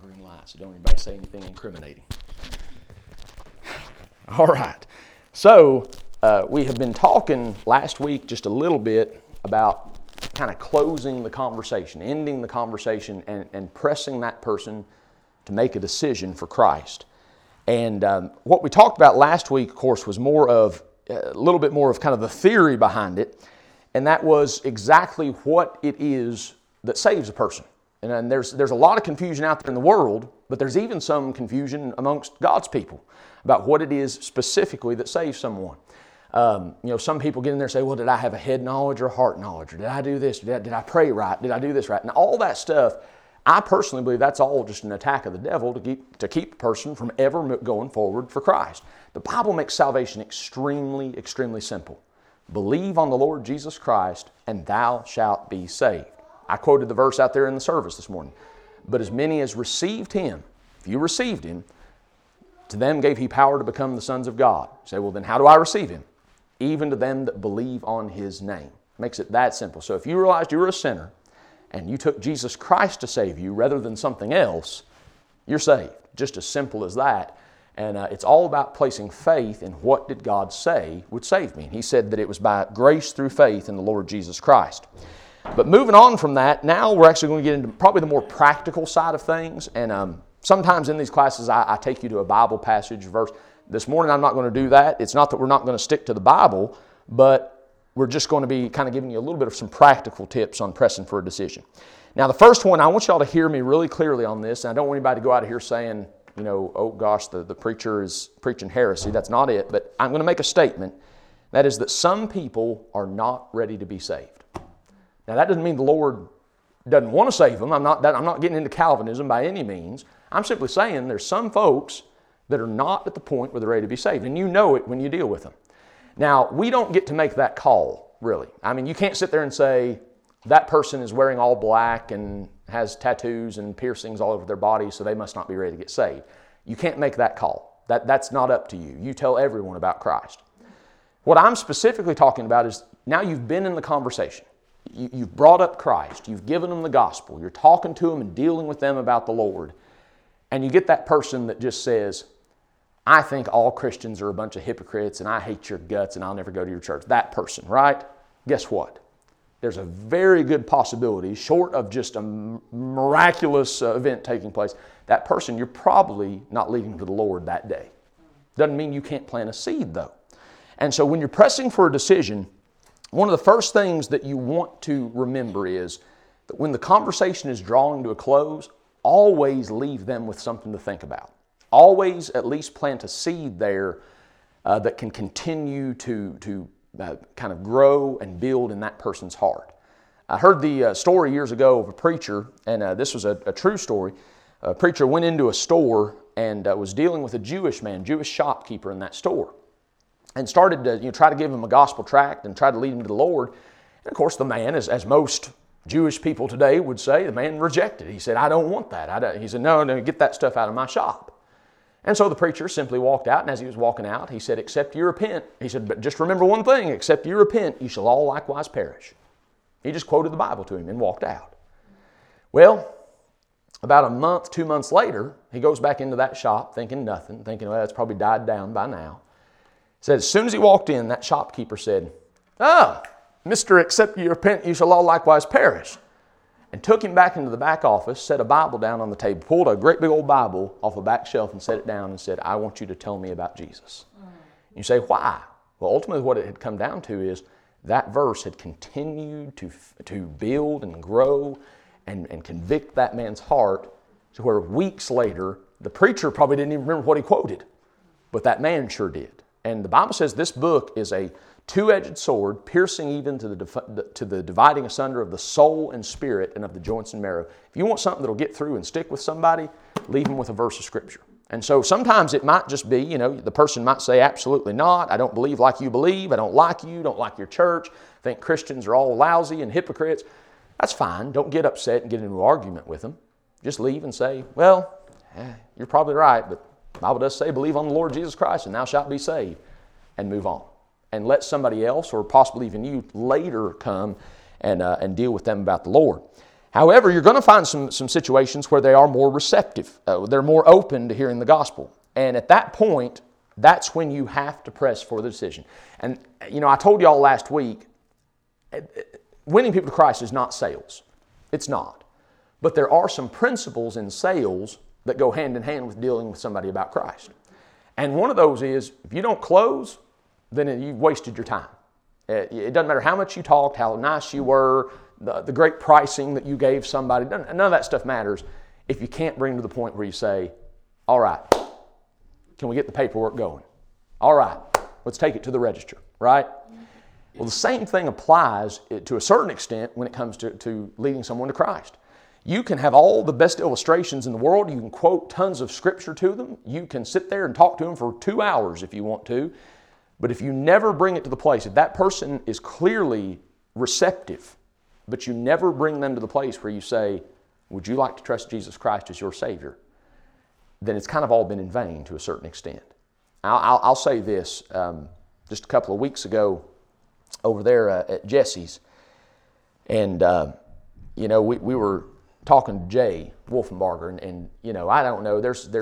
green light, so don't anybody say anything incriminating. All right. So we have been talking last week just a little bit about kind of closing the conversation, ending the conversation, and pressing that person to make a decision for Christ. And what we talked about last week, of course, was a little bit more of kind of the theory behind it, and that was exactly what it is that saves a person. And there's a lot of confusion out there in the world, but there's even some confusion amongst God's people about what it is specifically that saves someone. Some people get in there and say, well, did I have a head knowledge or heart knowledge? Or did I do this? Did I pray right? Did I do this right? And all that stuff, I personally believe that's all just an attack of the devil to keep a person from ever going forward for Christ. The Bible makes salvation extremely, extremely simple. Believe on the Lord Jesus Christ, and thou shalt be saved. I quoted the verse out there in the service this morning. But as many as received Him, if you received Him, to them gave He power to become the sons of God. You say, well, then how do I receive Him? Even to them that believe on His name. Makes it that simple. So if you realized you were a sinner, and you took Jesus Christ to save you rather than something else, you're saved. Just as simple as that. And it's all about placing faith in what did God say would save me. And He said that it was by grace through faith in the Lord Jesus Christ. But moving on from that, now we're actually going to get into probably the more practical side of things. And sometimes in these classes I take you to a Bible passage verse. This morning I'm not going to do that. It's not that we're not going to stick to the Bible, but we're just going to be kind of giving you a little bit of some practical tips on pressing for a decision. Now the first one, I want y'all to hear me really clearly on this, and I don't want anybody to go out of here saying, oh gosh, the preacher is preaching heresy. That's not it, but I'm going to make a statement. That is that some people are not ready to be saved. Now that doesn't mean the Lord doesn't want to save them. I'm not getting into Calvinism by any means. I'm simply saying there's some folks that are not at the point where they're ready to be saved, and you know it when you deal with them. Now, we don't get to make that call, really. I mean, you can't sit there and say, that person is wearing all black and has tattoos and piercings all over their body, so they must not be ready to get saved. You can't make that call. That's not up to you. You tell everyone about Christ. What I'm specifically talking about is now you've been in the conversation. You've brought up Christ. You've given them the gospel. You're talking to them and dealing with them about the Lord. And you get that person that just says, I think all Christians are a bunch of hypocrites and I hate your guts and I'll never go to your church. That person, right? Guess what? There's a very good possibility, short of just a miraculous event taking place, that person, you're probably not leading to the Lord that day. Doesn't mean you can't plant a seed, though. And so when you're pressing for a decision, one of the first things that you want to remember is that when the conversation is drawing to a close, always leave them with something to think about. Always at least plant a seed there that can continue to kind of grow and build in that person's heart. I heard the story years ago of a preacher, and this was a true story. A preacher went into a store and was dealing with a Jewish shopkeeper in that store, and started to try to give him a gospel tract and try to lead him to the Lord. And of course the man, as most Jewish people today would say, the man rejected. He said, I don't want that. He said, no, get that stuff out of my shop. And so the preacher simply walked out, and as he was walking out, he said, except you repent. He said, but just remember one thing, except you repent, you shall all likewise perish. He just quoted the Bible to him and walked out. Well, about a month, 2 months later, he goes back into that shop thinking nothing, thinking, well, it's probably died down by now. He said, as soon as he walked in, that shopkeeper said, Mr. Except you repent, you shall all likewise perish. And took him back into the back office, set a Bible down on the table, pulled a great big old Bible off a back shelf and set it down and said, I want you to tell me about Jesus. You say, why? Well, ultimately what it had come down to is that verse had continued to build and grow and convict that man's heart to where weeks later, the preacher probably didn't even remember what he quoted, but that man sure did. And the Bible says this book is a two-edged sword, piercing even to the dividing asunder of the soul and spirit and of the joints and marrow. If you want something that'll get through and stick with somebody, leave them with a verse of Scripture. And so sometimes it might just be, the person might say, absolutely not. I don't believe like you believe. I don't like you. Don't like your church. Think Christians are all lousy and hypocrites. That's fine. Don't get upset and get into an argument with them. Just leave and say, well, you're probably right, but the Bible does say, believe on the Lord Jesus Christ and thou shalt be saved, and move on. And let somebody else, or possibly even you, later come and deal with them about the Lord. However, you're going to find some situations where they are more receptive. They're more open to hearing the gospel. And at that point, that's when you have to press for the decision. And, I told y'all last week, winning people to Christ is not sales. It's not. But there are some principles in sales that go hand in hand with dealing with somebody about Christ. And one of those is, if you don't close, then you've wasted your time. It doesn't matter how much you talked, how nice you were, the great pricing that you gave somebody. None of that stuff matters if you can't bring to the point where you say, all right, can we get the paperwork going? All right, let's take it to the register, right? Well, the same thing applies to a certain extent when it comes to leading someone to Christ. You can have all the best illustrations in the world. You can quote tons of scripture to them. You can sit there and talk to them for 2 hours if you want to. But if you never bring it to the place, if that person is clearly receptive, but you never bring them to the place where you say, would you like to trust Jesus Christ as your Savior? Then it's kind of all been in vain to a certain extent. I'll say this. Just a couple of weeks ago over there at Jesse's, and we were talking to Jay Wolfenbarger, and I don't know,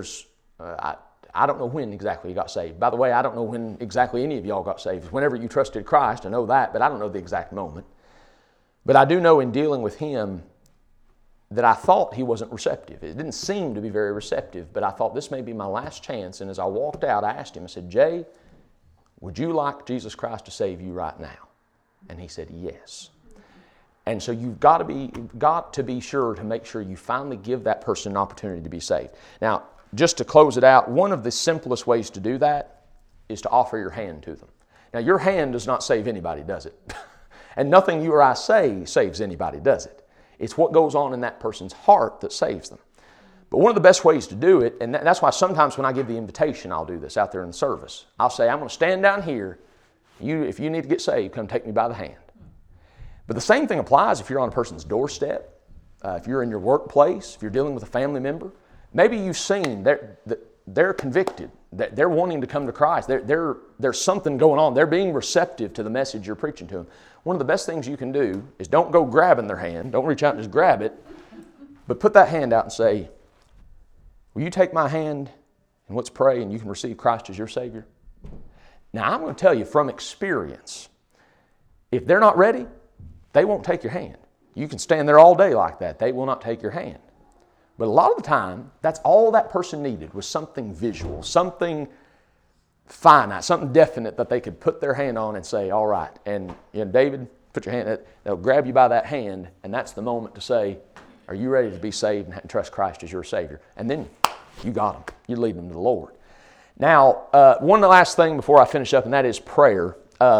I don't know when exactly he got saved. By the way, I don't know when exactly any of y'all got saved. Whenever you trusted Christ, I know that, but I don't know the exact moment. But I do know in dealing with him that I thought he wasn't receptive. It didn't seem to be very receptive, but I thought this may be my last chance. And as I walked out, I asked him, I said, Jay, would you like Jesus Christ to save you right now? And he said, yes. And so you've got to be sure to make sure you finally give that person an opportunity to be saved. Now, just to close it out, one of the simplest ways to do that is to offer your hand to them. Now, your hand does not save anybody, does it? And nothing you or I say saves anybody, does it? It's what goes on in that person's heart that saves them. But one of the best ways to do it, and that's why sometimes when I give the invitation, I'll do this out there in the service. I'll say, I'm going to stand down here. If you need to get saved, come take me by the hand. But the same thing applies if you're on a person's doorstep, if you're in your workplace, if you're dealing with a family member. Maybe you've seen they're convicted, that they're wanting to come to Christ. There's something going on. They're being receptive to the message you're preaching to them. One of the best things you can do is don't go grabbing their hand. Don't reach out and just grab it. But put that hand out and say, will you take my hand and let's pray and you can receive Christ as your Savior? Now, I'm going to tell you from experience, if they're not ready, they won't take your hand. You can stand there all day like that. They will not take your hand. But a lot of the time, that's all that person needed was something visual, something finite, something definite that they could put their hand on and say, all right. And David, put your hand, they'll grab you by that hand, and that's the moment to say, are you ready to be saved and trust Christ as your Savior? And then you got them. You lead them to the Lord. Now, one last thing before I finish up, and that is prayer.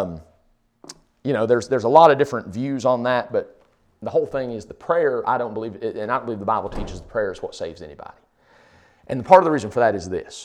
There's a lot of different views on that, but the whole thing is the prayer, I don't believe the Bible teaches the prayer is what saves anybody. And part of the reason for that is this.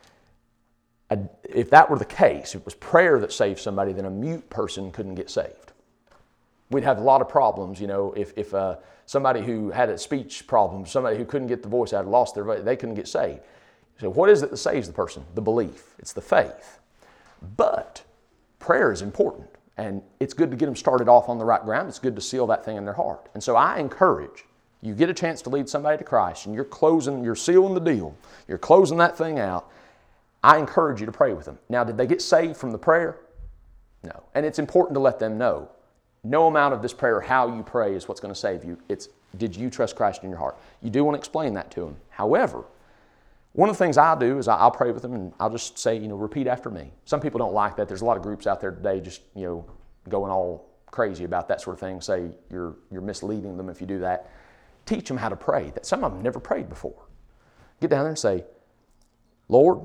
If that were the case, if it was prayer that saved somebody, then a mute person couldn't get saved. We'd have a lot of problems, if somebody who had a speech problem, somebody who couldn't get the voice out, lost their voice, they couldn't get saved. So what is it that saves the person? The belief. It's the faith. But prayer is important. And it's good to get them started off on the right ground. It's good to seal that thing in their heart. And so I encourage, you get a chance to lead somebody to Christ and you're sealing the deal, you're closing that thing out, I encourage you to pray with them. Now, did they get saved from the prayer? No. And it's important to let them know, no amount of this prayer, how you pray is what's going to save you. It's, did you trust Christ in your heart? You do want to explain that to them. However, one of the things I'll do is I'll pray with them and I'll just say, repeat after me. Some people don't like that. There's a lot of groups out there today just, going all crazy about that sort of thing. Say you're misleading them if you do that. Teach them how to pray. That some of them never prayed before. Get down there and say, Lord,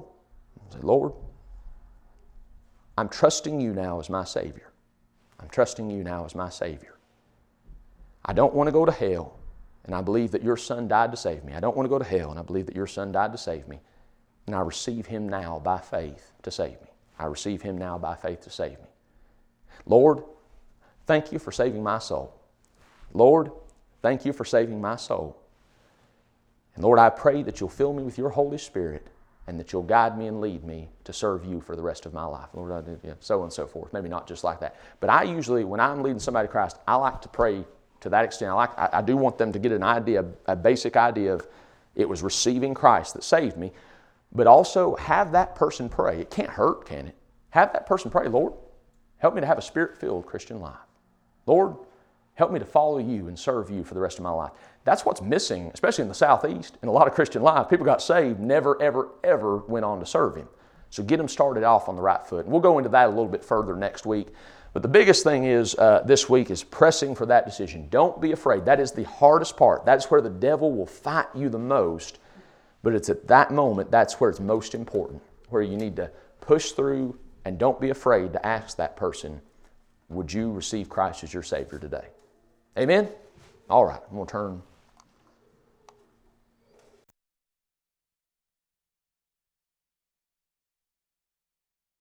I'm trusting you now as my Savior. I'm trusting you now as my Savior. I don't want to go to hell. And I believe that your Son died to save me. I don't want to go to hell, and I believe that your Son died to save me. And I receive Him now by faith to save me. I receive Him now by faith to save me. Lord, thank you for saving my soul. Lord, thank you for saving my soul. And Lord, I pray that you'll fill me with your Holy Spirit and that you'll guide me and lead me to serve you for the rest of my life. Lord, so on and so forth. Maybe not just like that. But I usually, when I'm leading somebody to Christ, I like to pray to that extent. I do want them to get an idea, a basic idea of it was receiving Christ that saved me, but also have that person pray. It can't hurt, can it? Have that person pray, Lord, help me to have a Spirit-filled Christian life. Lord, help me to follow you and serve you for the rest of my life. That's what's missing, especially in the Southeast, in a lot of Christian life. People got saved, never, ever, ever went on to serve Him. So get them started off on the right foot. And we'll go into that a little bit further next week. But the biggest thing is this week is pressing for that decision. Don't be afraid. That is the hardest part. That's where the devil will fight you the most. But it's at that moment, that's where it's most important, where you need to push through and don't be afraid to ask that person, would you receive Christ as your Savior today? Amen? All right, I'm going to turn